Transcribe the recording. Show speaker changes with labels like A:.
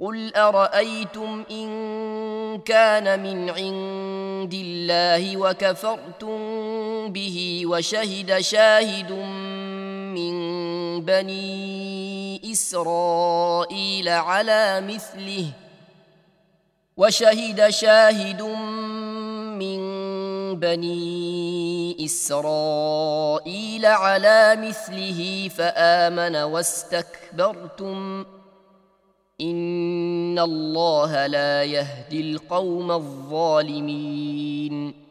A: قل أرأيتم إن كان من عند الله وكفرتم به وشهد شاهد من بني إسرائيل على مثله فآمن واستكبرتم إن الله لا يهدي القوم الظالمين